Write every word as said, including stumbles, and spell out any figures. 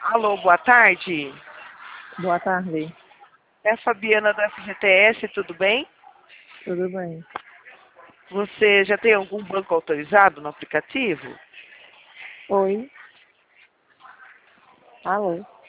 Alô, boa tarde. Boa tarde. É a Fabiana da F G T S, tudo bem? Tudo bem? Você já tem algum banco autorizado no aplicativo? Oi? Alô?